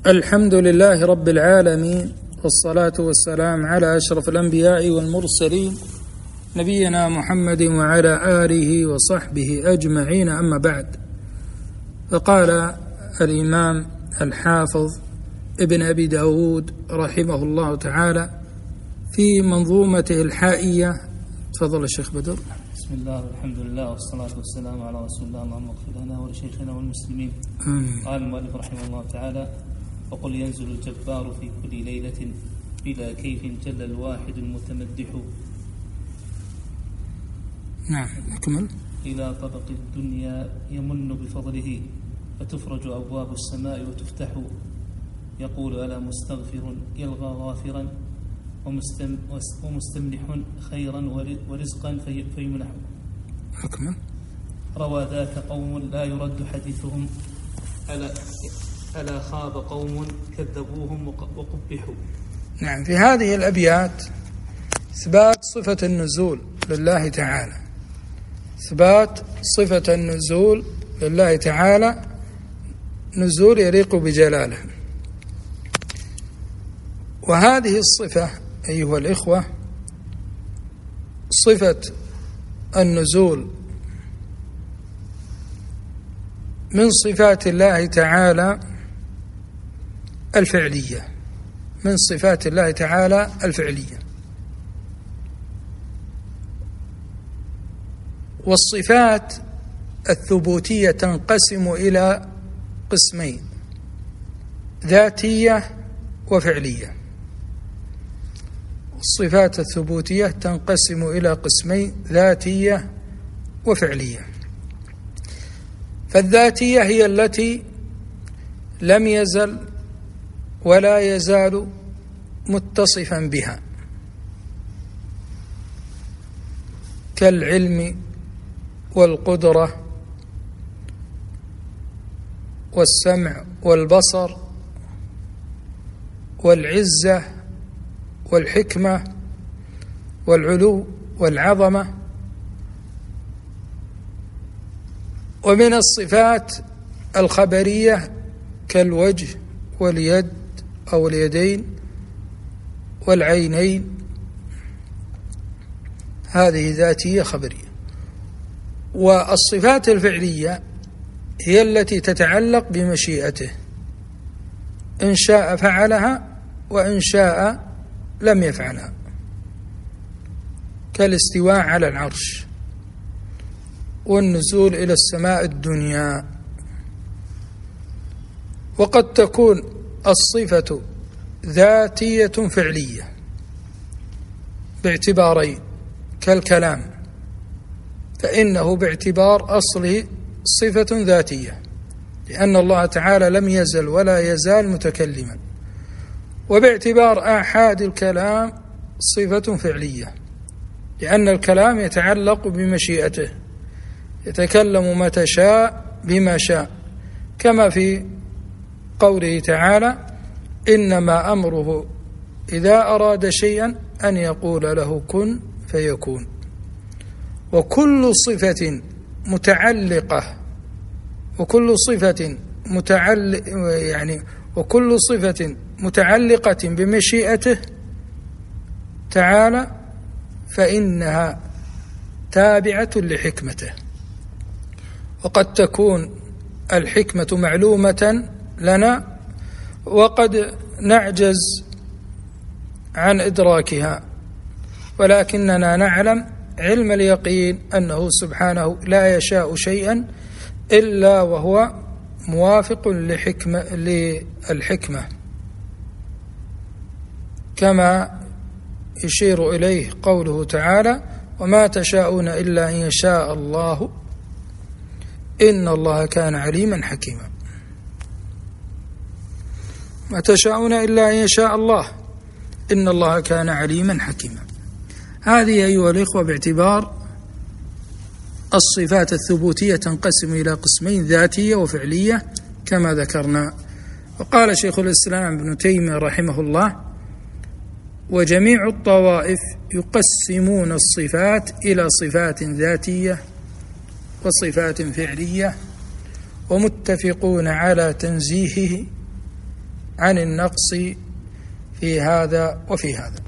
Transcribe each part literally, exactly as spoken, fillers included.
الحمد لله رب العالمين، والصلاة والسلام على أشرف الأنبياء والمرسلين نبينا محمد وعلى آله وصحبه أجمعين، أما بعد. فقال الإمام الحافظ ابن أبي داود رحمه الله تعالى في منظومته الحائية. تفضل الشيخ بدر. بسم الله والحمد لله والصلاة والسلام على رسول الله، اللهم اغفر لنا ولشيخنا والمسلمين. آمين. قال المؤلف رحمه الله تعالى: وقل ينزل الجبار في كل ليلة بلا كيف جل الواحد المتمدح. نعم، أكمل. إلى طبق الدنيا يمن بفضله، فتفرج أبواب السماء وتفتح. يقول ألا مستغفر يلغى غافرا، ومستمنح خيرا ورزقا فيمنح. أكمل. روى ذاك قوم لا يرد حديثهم، ألا ألا خاب قوم كذبوهم وقبحوا. نعم، في هذه الأبيات إثبات صفة النزول لله تعالى، إثبات صفة النزول لله تعالى، نزول يليق بجلاله. وهذه الصفة أيها الإخوة، صفة النزول من صفات الله تعالى الفعلية، من صفات الله تعالى الفعلية. والصفات الثبوتية تنقسم إلى قسمين: ذاتية وفعلية. الصفات الثبوتية تنقسم إلى قسمين: ذاتية وفعلية. فالذاتية هي التي لم يزل ولا يزال متصفا بها، كالعلم والقدرة والسمع والبصر والعزة والحكمة والعلو والعظمة. ومن الصفات الخبرية كالوجه واليد أو اليدين والعينين، هذه ذاتية خبرية. والصفات الفعلية هي التي تتعلق بمشيئته، إن شاء فعلها وإن شاء لم يفعلها، كالاستواء على العرش والنزول إلى السماء الدنيا. وقد تكون الصفة ذاتية فعلية باعتبارين: كالكلام، فإنه باعتبار أصله صفة ذاتية، لأن الله تعالى لم يزل ولا يزال متكلما. وباعتبار آحاد الكلام صفة فعلية، لأن الكلام يتعلق بمشيئته، يتكلم متى شاء بما شاء، كما في قوله تعالى: إنما أمره إذا أراد شيئا أن يقول له كن فيكون. وكل صفة متعلقة وكل صفة متعلق يعني وكل صفة متعلقة بمشيئته تعالى فإنها تابعة لحكمته. وقد تكون الحكمة معلومة لنا وقد نعجز عن إدراكها، ولكننا نعلم علم اليقين أنه سبحانه لا يشاء شيئا إلا وهو موافق لحكمة للحكمة، كما يشير إليه قوله تعالى: وما تشاءون إلا أن يشاء الله إن الله كان عليما حكيما. ما تشاءون إلا أن يشاء الله إن الله كان عليما حكيما. هذه أيها الإخوة باعتبار الصفات الثبوتية تنقسم إلى قسمين: ذاتية وفعلية كما ذكرنا. وقال شيخ الإسلام ابن تيمية رحمه الله: وجميع الطوائف يقسمون الصفات إلى صفات ذاتية وصفات فعلية، ومتفقون على تنزيهه عن النقص في هذا وفي هذا.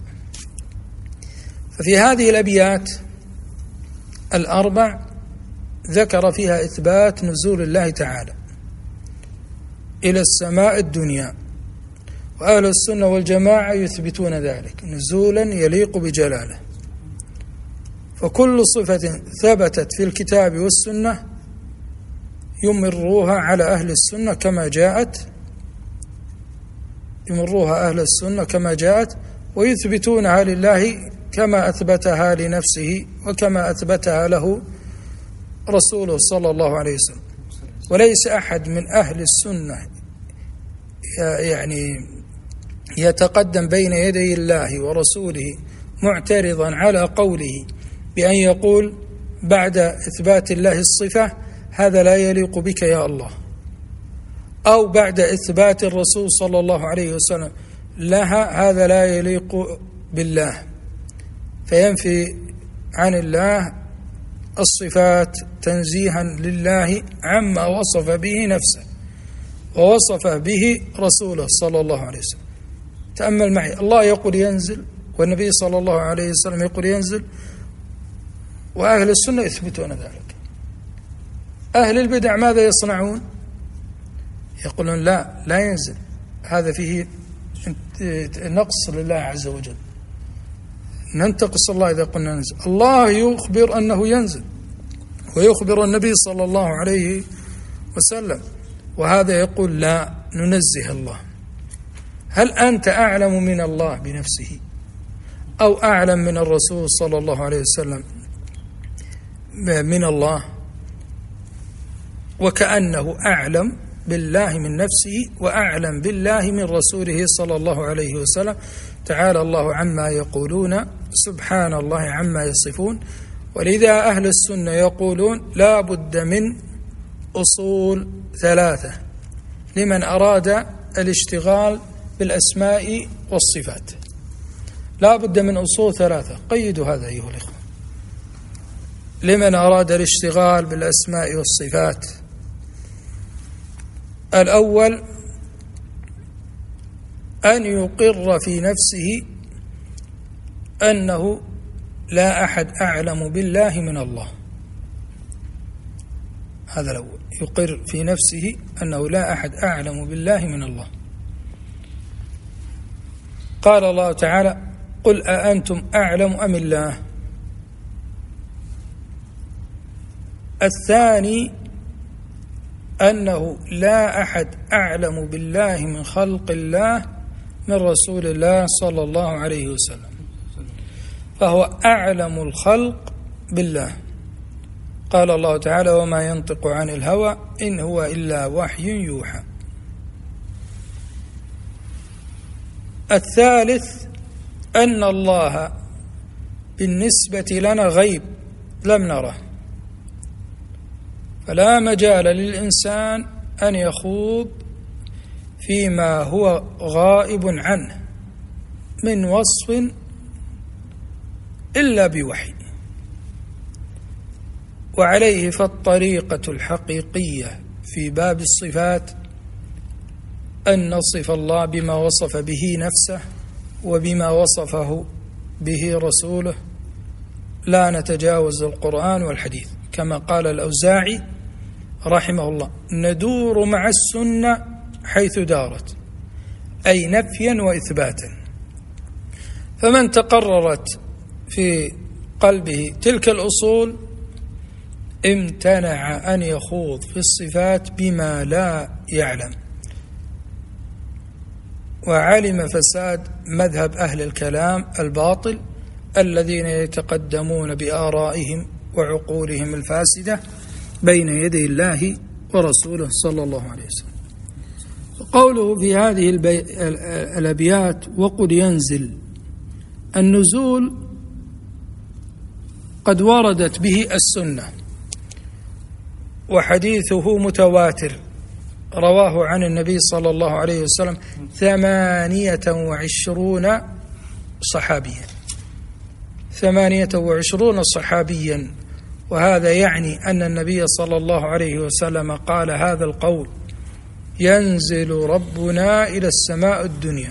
ففي هذه الأبيات الأربع ذكر فيها إثبات نزول الله تعالى إلى السماء الدنيا، وأهل السنة والجماعة يثبتون ذلك نزولا يليق بجلاله. فكل صفة ثبتت في الكتاب والسنة يمروها على أهل السنة كما جاءت يمروها أهل السنة كما جاءت ويثبتونها لله كما أثبتها لنفسه وكما أثبتها له رسوله صلى الله عليه وسلم. وليس أحد من أهل السنة يعني يتقدم بين يدي الله ورسوله معترضا على قوله بأن يقول بعد إثبات الله الصفة هذا لا يليق بك يا الله، أو بعد إثبات الرسول صلى الله عليه وسلم لها هذا لا يليق بالله، فينفي عن الله الصفات تنزيها لله عما وصف به نفسه ووصف به رسوله صلى الله عليه وسلم. تأمل معي، الله يقول ينزل والنبي صلى الله عليه وسلم يقول ينزل، وأهل السنة يثبتون ذلك. أهل البدع ماذا يصنعون؟ يقولون لا لا ينزل، هذا فيه نقص لله عز وجل، ننتقص الله إذا قلنا ننزل. الله يخبر أنه ينزل ويخبر النبي صلى الله عليه وسلم، وهذا يقول لا ننزه الله. هل أنت أعلم من الله بنفسه أو أعلم من الرسول صلى الله عليه وسلم من الله؟ وكأنه أعلم بالله من نفسه وأعلم بالله من رسوله صلى الله عليه وسلم. تعالى الله عما يقولون سبحان الله عما يصفون. ولذا أهل السنة يقولون لا بد من أصول ثلاثة لمن أراد الاشتغال بالأسماء والصفات. لا بد من أصول ثلاثة، قيدوا هذا أيها الإخوة، لمن أراد الاشتغال بالأسماء والصفات. الأول أن يقر في نفسه أنه لا أحد أعلم بالله من الله، هذا الأول، يقر في نفسه أنه لا أحد أعلم بالله من الله. قال الله تعالى قل أأنتم أعلم أم الله. الثاني أنه لا أحد أعلم بالله من خلق الله من رسول الله صلى الله عليه وسلم، فهو أعلم الخلق بالله. قال الله تعالى وما ينطق عن الهوى إن هو إلا وحي يوحى. الثالث أن الله بالنسبة لنا غيب لم نره، فلا مجال للإنسان أن يخوض فيما هو غائب عنه من وصف إلا بوحي. وعليه فالطريقة الحقيقية في باب الصفات أن نصف الله بما وصف به نفسه وبما وصفه به رسوله، لا نتجاوز القرآن والحديث، كما قال الأوزاعي رحمه الله ندور مع السنة حيث دارت، أي نفيا وإثباتا. فمن تقررت في قلبه تلك الأصول امتنع أن يخوض في الصفات بما لا يعلم، وعلم فساد مذهب أهل الكلام الباطل الذين يتقدمون بآرائهم وعقولهم الفاسدة بين يدي الله ورسوله صلى الله عليه وسلم. قوله في هذه الأبيات وقل ينزل، النزول قد وردت به السنة وحديثه متواتر، رواه عن النبي صلى الله عليه وسلم ثمانية وعشرون صحابيا ثمانية وعشرون صحابيا وهذا يعني أن النبي صلى الله عليه وسلم قال هذا القول ينزل ربنا إلى السماء الدنيا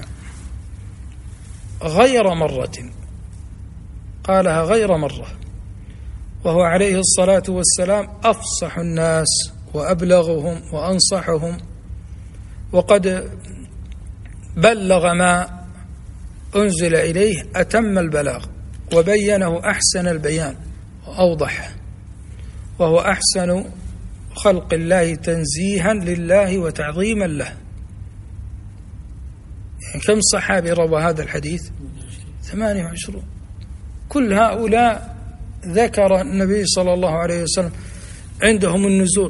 غير مرة، قالها غير مرة، وهو عليه الصلاة والسلام أفصح الناس وأبلغهم وأنصحهم، وقد بلغ ما أنزل إليه أتم البلاغ، وبينه أحسن البيان وأوضح، وهو أحسن خلق الله تنزيها لله وتعظيما له. يعني كم صحابي روى هذا الحديث؟ ثمانية وعشرون. كل هؤلاء ذكر النبي صلى الله عليه وسلم عندهم النزول،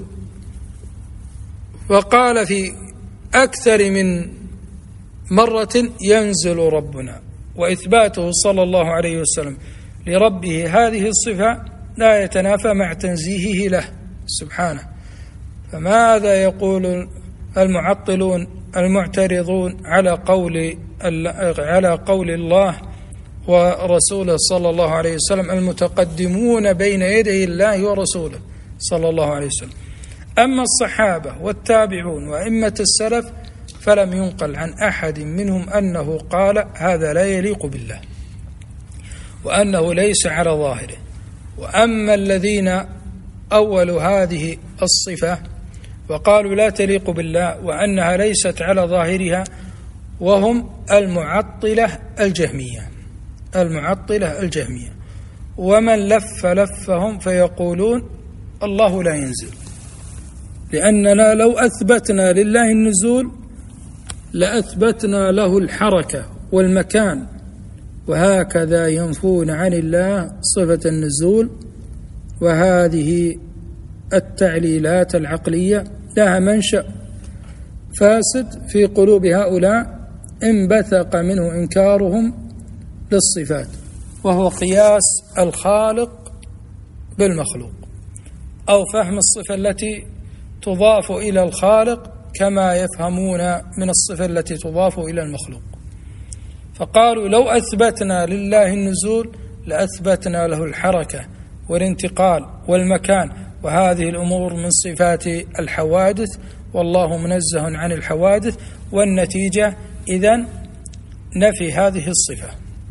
وقال في أكثر من مرة ينزل ربنا، وإثباته صلى الله عليه وسلم لربه هذه الصفة لا يتنافى مع تنزيهه له سبحانه. فماذا يقول المعطلون المعترضون على قول على قول الله ورسوله صلى الله عليه وسلم المتقدمون بين يدي الله ورسوله صلى الله عليه وسلم؟ أما الصحابة والتابعون وأئمة السلف فلم ينقل عن أحد منهم أنه قال هذا لا يليق بالله وأنه ليس على ظاهره. وأما الذين أولوا هذه الصفة وقالوا لا تليق بالله وأنها ليست على ظاهرها وهم المعطلة الجهمية المعطلة الجهمية ومن لف لفهم فيقولون الله لا ينزل، لأننا لو أثبتنا لله النزول لأثبتنا له الحركة والمكان، وهكذا ينفون عن الله صفة النزول. وهذه التعليلات العقلية لها منشأ فاسد في قلوب هؤلاء انبثق منه إنكارهم للصفات، وهو قياس الخالق بالمخلوق، أو فهم الصفة التي تضاف إلى الخالق كما يفهمون من الصفة التي تضاف إلى المخلوق. فقالوا لو أثبتنا لله النزول لأثبتنا له الحركة والانتقال والمكان، وهذه الأمور من صفات الحوادث والله منزه عن الحوادث، والنتيجة إذن نفي هذه الصفة.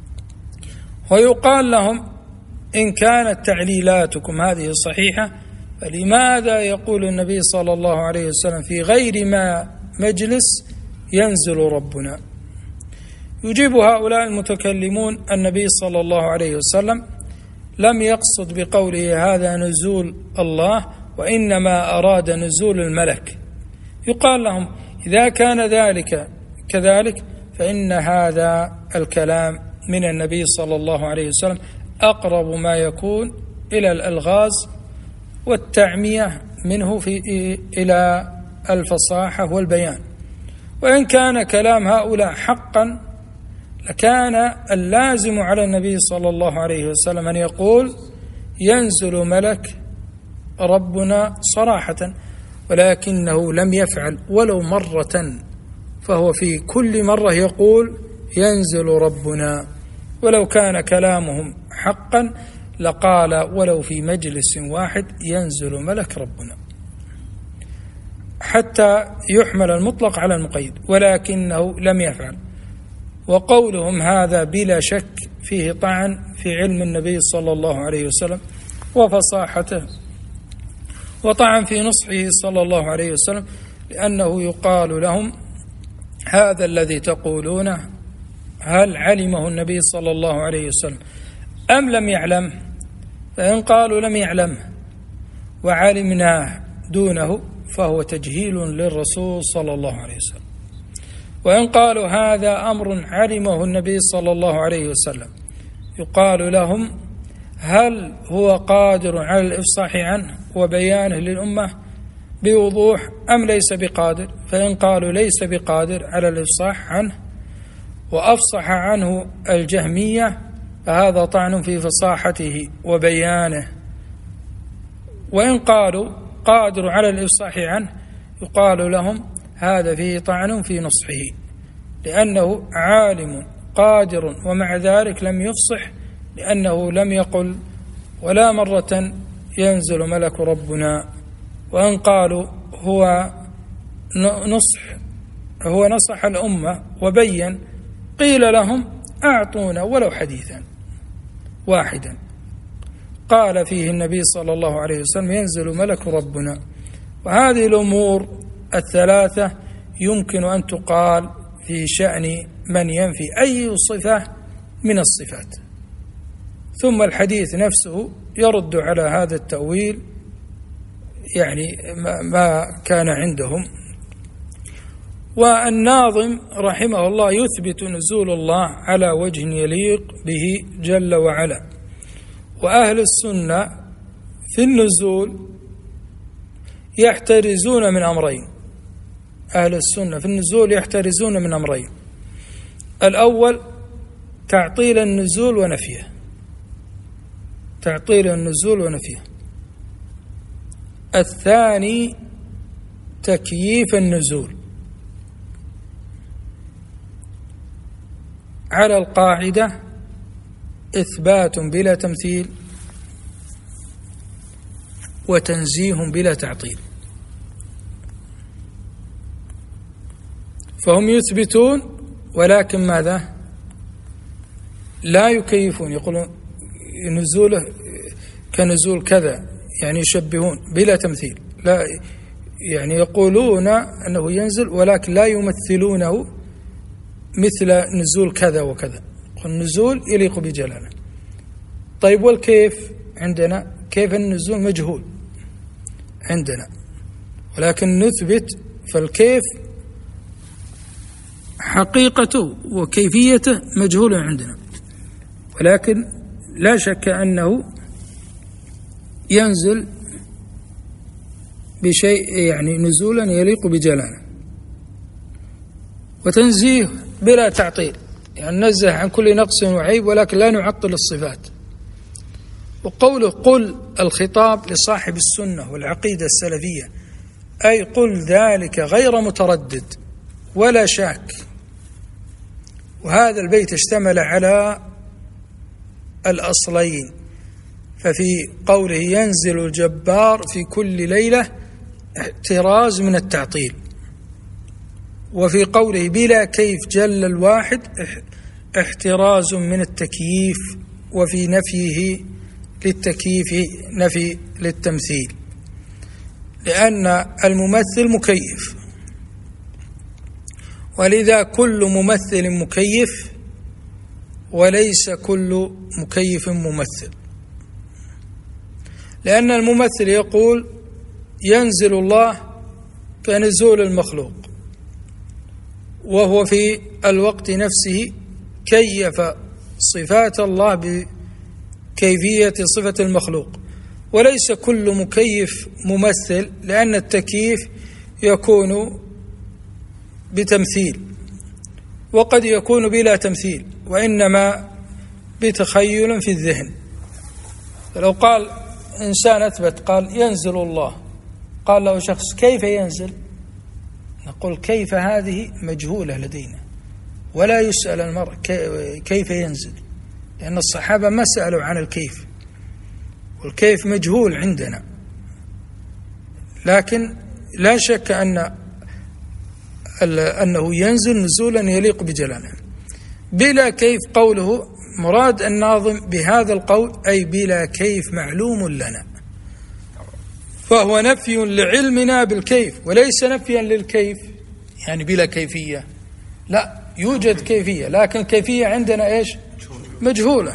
ويقال لهم إن كانت تعليلاتكم هذه صحيحة فلماذا يقول النبي صلى الله عليه وسلم في غير ما مجلس ينزل ربنا؟ يجيب هؤلاء المتكلمون النبي صلى الله عليه وسلم لم يقصد بقوله هذا نزول الله، وإنما أراد نزول الملك. يقال لهم إذا كان ذلك كذلك فإن هذا الكلام من النبي صلى الله عليه وسلم أقرب ما يكون إلى الألغاز والتعمية منه في إلى الفصاحة والبيان. وإن كان كلام هؤلاء حقا لكان اللازم على النبي صلى الله عليه وسلم أن يقول ينزل ملك ربنا صراحة، ولكنه لم يفعل ولو مرة، فهو في كل مرة يقول ينزل ربنا. ولو كان كلامهم حقا لقال ولو في مجلس واحد ينزل ملك ربنا، حتى يحمل المطلق على المقيد، ولكنه لم يفعل. وقولهم هذا بلا شك فيه طعن في علم النبي صلى الله عليه وسلم وفصاحته، وطعن في نصحه صلى الله عليه وسلم، لأنه يقال لهم هذا الذي تقولونه هل علمه النبي صلى الله عليه وسلم أم لم يعلم؟ فإن قالوا لم يعلمه وعلمناه دونه فهو تجهيل للرسول صلى الله عليه وسلم. وإن قالوا هذا أمر علمه النبي صلى الله عليه وسلم يقال لهم هل هو قادر على الإفصاح عنه وبيانه للأمة بوضوح أم ليس بقادر؟ فإن قالوا ليس بقادر على الإفصاح عنه وأفصح عنه الجهمية فهذا طعن في فصاحته وبيانه. وإن قالوا قادر على الإفصاح عنه يقال لهم هذا فيه طعن في نصحه، لأنه عالم قادر ومع ذلك لم يفصح، لأنه لم يقل ولا مرة ينزل ملك ربنا. وإن قالوا هو نصح، هو نصح الأمة وبين، قيل لهم أعطونا ولو حديثا واحدا، قال فيه النبي صلى الله عليه وسلم ينزل ملك ربنا. وهذه الأمور الثلاثة يمكن أن تقال في شأن من ينفي أي صفة من الصفات، ثم الحديث نفسه يرد على هذا التأويل يعني ما كان عندهم. والناظم رحمه الله يثبت نزول الله على وجه يليق به جل وعلا. وأهل السنة في النزول يحترزون من أمرين، أهل السنة في النزول يحترزون من أمرين: الأول تعطيل النزول ونفيه، تعطيل النزول ونفيه. الثاني تكييف النزول على القاعدة إثبات بلا تمثيل وتنزيه بلا تعطيل. فهم يثبتون ولكن ماذا؟ لا يكيفون، يقولون نزوله كنزول كذا، يعني يشبهون بلا تمثيل، لا يعني يقولون أنه ينزل ولكن لا يمثلونه مثل نزول كذا وكذا، النزول يليق بجلاله. طيب والكيف عندنا؟ كيف النزول مجهول عندنا، ولكن نثبت فالكيف حقيقته وكيفيته مجهولة عندنا، ولكن لا شك أنه ينزل بشيء يعني نزولا يليق بجلاله. وتنزيه بلا تعطيل، يعني ننزه عن كل نقص وعيب ولكن لا نعطل الصفات. وقوله قل الخطاب لصاحب السنة والعقيدة السلفية، أي قل ذلك غير متردد ولا شاك. وهذا البيت اشتمل على الأصلين، ففي قوله ينزل الجبار في كل ليلة احتراز من التعطيل، وفي قوله بلا كيف جل الواحد احتراز من التكييف، وفي نفيه للتكييف نفي للتمثيل، لأن الممثل مكيف، ولذا كل ممثل مكيف وليس كل مكيف ممثل. لأن الممثل يقول ينزل الله كنزول المخلوق، وهو في الوقت نفسه كيف صفات الله بكيفية صفة المخلوق. وليس كل مكيف ممثل، لأن التكييف يكون بتمثيل وقد يكون بلا تمثيل، وإنما بتخيل في الذهن. لو قال إنسان أثبت قال ينزل الله، قال له شخص كيف ينزل؟ نقول كيف هذه مجهولة لدينا، ولا يسأل المرء كيف ينزل، لأن الصحابة ما سألوا عن الكيف، والكيف مجهول عندنا. لكن لا شك أن أنه ينزل نزولا يليق بجلاله. بلا كيف قوله مراد الناظم بهذا القول أي بلا كيف معلوم لنا، فهو نفي لعلمنا بالكيف وليس نفيا للكيف، يعني بلا كيفية، لا يوجد كيفية، لكن كيفية عندنا إيش؟ مجهولة،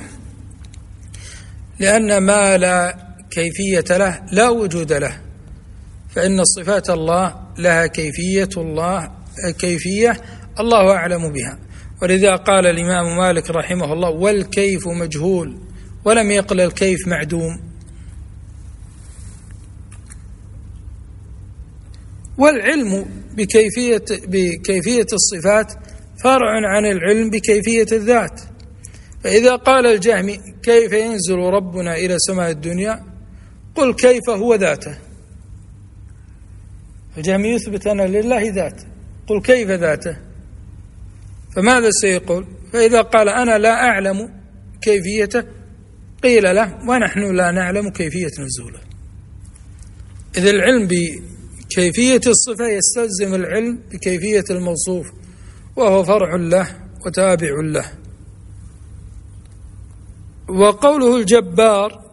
لأن ما لا كيفية له لا وجود له. فإن صفات الله لها كيفية، الله كيفية الله أعلم بها. ولذا قال الإمام مالك رحمه الله والكيف مجهول، ولم يقل الكيف معدوم. والعلم بكيفية بكيفية الصفات فرع عن العلم بكيفية الذات. فإذا قال الجهمي كيف ينزل ربنا إلى سماء الدنيا، قل كيف هو ذاته. الجهمي يثبت أن لله ذات، قل كيف ذاته، فماذا سيقول؟ فإذا قال أنا لا أعلم كيفيته قيل له ونحن لا نعلم كيفية نزوله. إذ العلم كيفية الصفة يستلزم العلم بكيفية الموصوف، وهو فرع له وتابع له. وقوله الجبار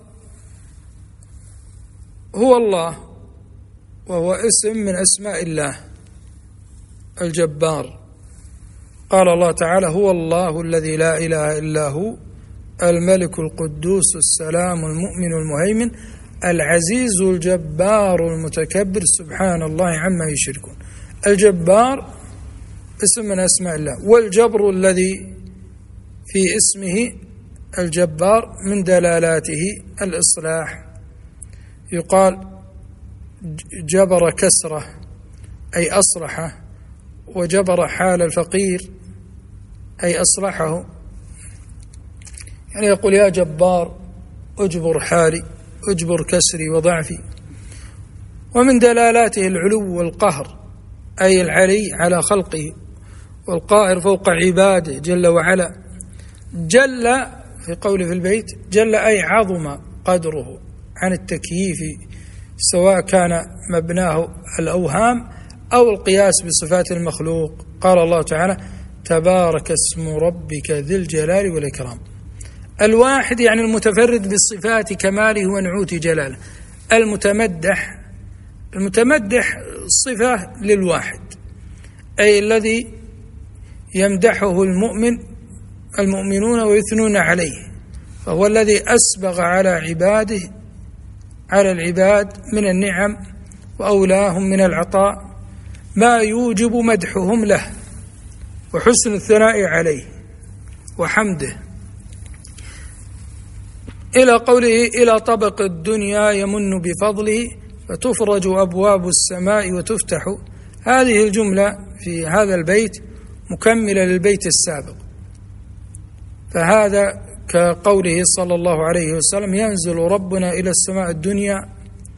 هو الله، وهو اسم من أسماء الله الجبار. قال الله تعالى: هو الله الذي لا إله إلا هو الملك القدوس السلام المؤمن المهيمن العزيز الجبار المتكبر سبحان الله عما يشركون. الجبار اسم من أسماء الله، والجبر الذي في اسمه الجبار من دلالاته الإصلاح. يقال جبر كسره أي أصلحه، وجبر حال الفقير أي أصلحه. يعني يقول: يا جبار أجبر حالي، أجبر كسري وضعفي. ومن دلالاته العلو والقهر أي العلي على خلقه، والقاهر فوق عباده جل وعلا. جل في قوله في البيت جل أي عظم قدره عن التكييف، سواء كان مبناه الأوهام أو القياس بصفات المخلوق. قال الله تعالى: تبارك اسم ربك ذي الجلال والإكرام. الواحد يعني المتفرد بصفات كماله ونعوت جلاله. المتمدح المتمدح صفة للواحد، أي الذي يمدحه المؤمن المؤمنون ويثنون عليه، فهو الذي أسبغ على عباده على العباد من النعم وأولاهم من العطاء ما يوجب مدحهم له وحسن الثناء عليه وحمده، إلى قوله: إلى طبق الدنيا يمن بفضله فتفرج أبواب السماء وتفتح. هذه الجملة في هذا البيت مكملة للبيت السابق، فهذا كقوله صلى الله عليه وسلم: ينزل ربنا إلى السماء الدنيا،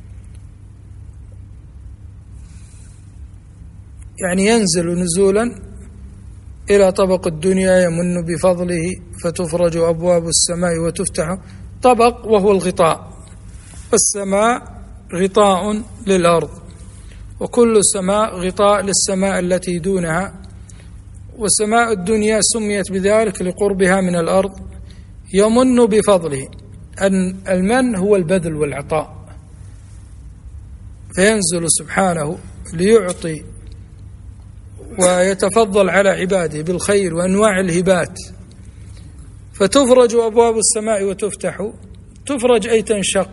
يعني ينزل نزولا إلى طبق الدنيا يمن بفضله فتفرج أبواب السماء وتفتح. طبق وهو الغطاء، والسماء غطاء للأرض، وكل سماء غطاء للسماء التي دونها، وسماء الدنيا سميت بذلك لقربها من الأرض. يمن بفضله، المن هو البذل والعطاء، فينزل سبحانه ليعطي ويتفضل على عباده بالخير وأنواع الهبات. فتفرج أبواب السماء وتفتح، تفرج أي تنشق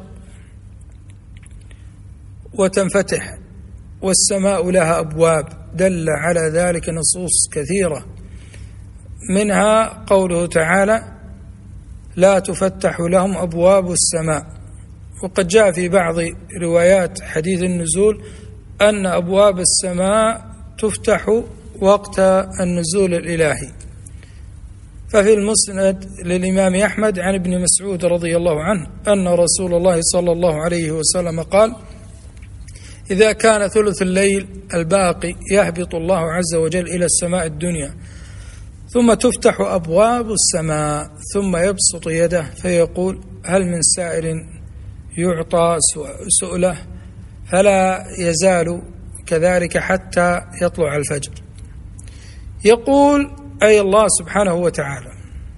وتنفتح، والسماء لها أبواب، دل على ذلك نصوص كثيرة، منها قوله تعالى: لا تفتح لهم أبواب السماء. وقد جاء في بعض روايات حديث النزول أن أبواب السماء تفتح وقت النزول الإلهي. ففي المسند للإمام أحمد عن ابن مسعود رضي الله عنه أن رسول الله صلى الله عليه وسلم قال: إذا كان ثلث الليل الباقي يهبط الله عز وجل إلى السماء الدنيا، ثم تفتح أبواب السماء، ثم يبسط يده فيقول: هل من سائل يعطى سؤله؟ فلا يزال كذلك حتى يطلع الفجر. يقول أي الله سبحانه وتعالى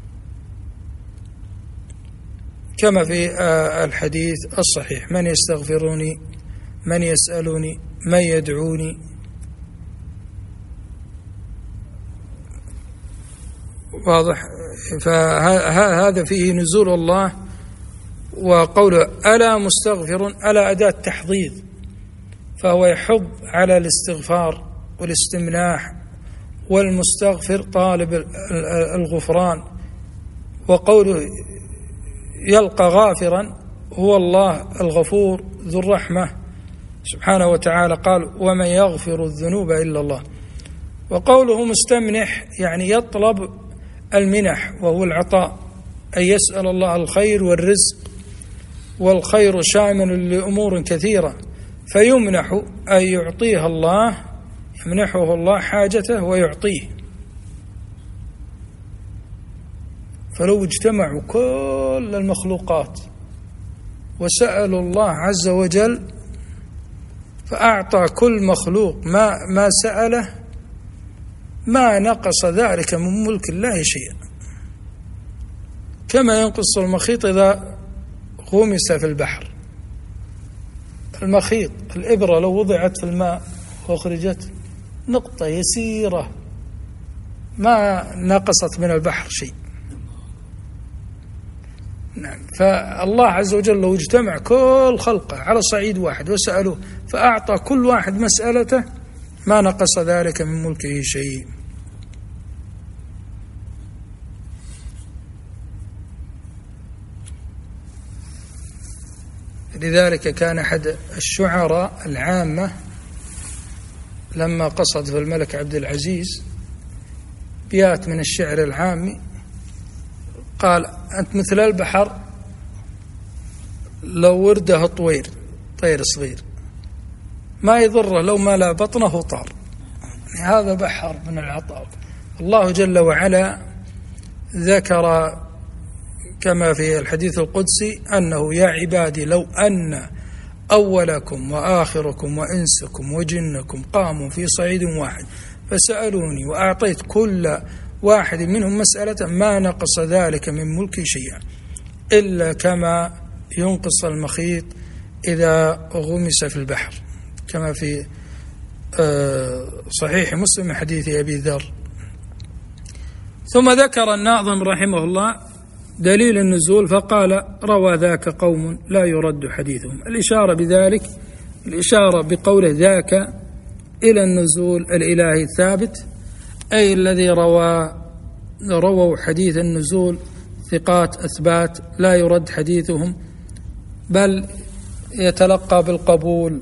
كما في الحديث الصحيح: من يستغفرني، من يسألني، من يدعوني. واضح؟ فهذا فيه نزول الله. وقوله ألا مستغفر، ألا أداة تحضيض، فهو يحض على الاستغفار والاستمناح، والمستغفر طالب الغفران. وقوله يلقى غافرا هو الله الغفور ذو الرحمة سبحانه وتعالى، قال: ومن يغفر الذنوب إلا الله. وقوله مستمنح يعني يطلب المنح وهو العطاء، أي يسأل الله الخير والرزق، والخير شامل لأمور كثيرة، فيمنح أي يعطيها الله، يمنحه الله حاجته ويعطيه. فلو اجتمعوا كل المخلوقات وسألوا الله عز وجل فأعطى كل مخلوق ما ما سأله ما نقص ذلك من ملك الله شيئا، كما ينقص المخيط إذا غمس في البحر. المخيط الإبرة لو وضعت في الماء وأخرجت نقطة يسيرة ما نقصت من البحر شيء. نعم. فالله عز وجل لو اجتمع كل خلقه على صعيد واحد وسألوه فأعطى كل واحد مسألته ما نقص ذلك من ملكه شيء. لذلك كان أحد الشعراء العامة لما قصد في الملك عبد العزيز بيات من الشعر العامي قال: أنت مثل البحر لو ورده طوير، طير صغير، ما يضره لو ملا بطنه طار. يعني هذا بحر من العطاء. الله جل وعلا ذكر كما في الحديث القدسي أنه: يا عبادي لو أن أولكم وآخركم وإنسكم وجنكم قاموا في صعيد واحد فسألوني وأعطيت كل واحد منهم مسألة ما نقص ذلك من ملكي شيئا إلا كما ينقص المخيط إذا غمس في البحر، كما في صحيح مسلم حديث أبي ذر. ثم ذكر الناظم رحمه الله دليل النزول فقال: روى ذاك قوم لا يرد حديثهم. الإشارة بذلك الإشارة بقوله ذاك إلى النزول الإلهي الثابت، أي الذي روى رووا حديث النزول ثقات أثبات لا يرد حديثهم بل يتلقى بالقبول.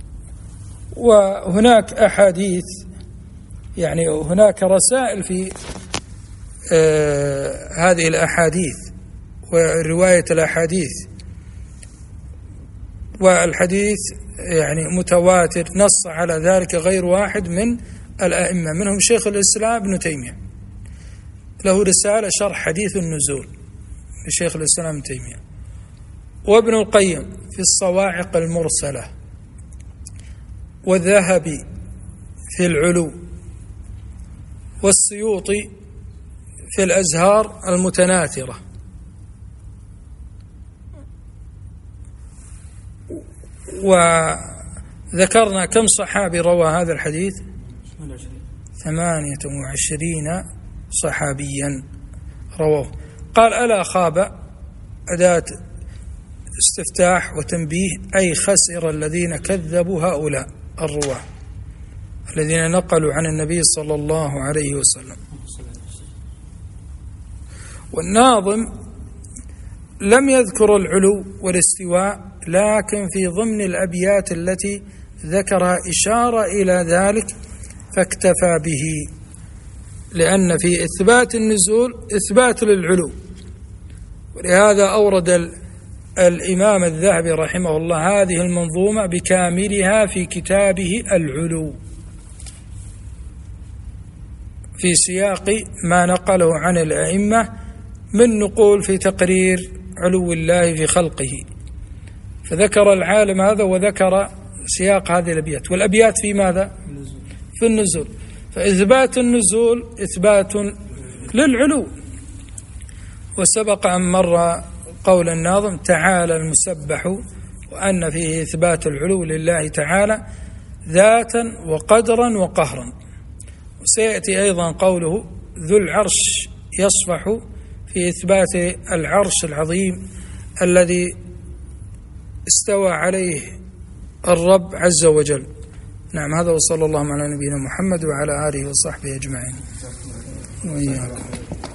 وهناك أحاديث يعني هناك رسائل في آه هذه الأحاديث ورواية الأحاديث، والحديث يعني متواتر نص على ذلك غير واحد من الأئمة، منهم شيخ الإسلام ابن تيمية له رسالة شرح حديث النزول لشيخ الإسلام ابن تيمية، وابن القيم في الصواعق المرسلة، والذهبي في العلو، والسيوطي في الأزهار المتناثرة. وذكرنا كم صحابي روى هذا الحديث؟ ثمانية وعشرين صحابيا رووه. قال: ألا خاب أداة استفتاح وتنبيه، أي خسر الذين كذبوا هؤلاء الرواة الذين نقلوا عن النبي صلى الله عليه وسلم. والناظم لم يذكر العلو والاستواء، لكن في ضمن الأبيات التي ذكرها إشارة إلى ذلك فاكتفى به، لأن في إثبات النزول إثبات للعلو. ولهذا أورد الإمام الذهبي رحمه الله هذه المنظومة بكاملها في كتابه العلو في سياق ما نقله عن الأئمة من نقول في تقرير علو الله في خلقه، فذكر العالم هذا وذكر سياق هذه الأبيات. والأبيات في ماذا؟ في النزول. فإثبات النزول إثبات للعلو. وسبق أن مر قول الناظم: تعالى المسبح، وأن فيه إثبات العلو لله تعالى ذاتا وقدرا وقهرا. وسيأتي أيضا قوله: ذو العرش يصفح، في إثبات العرش العظيم الذي استوى عليه الرب عز وجل. نعم، هذا وصلى الله على نبينا محمد وعلى آله وصحبه أجمعين وإياكم.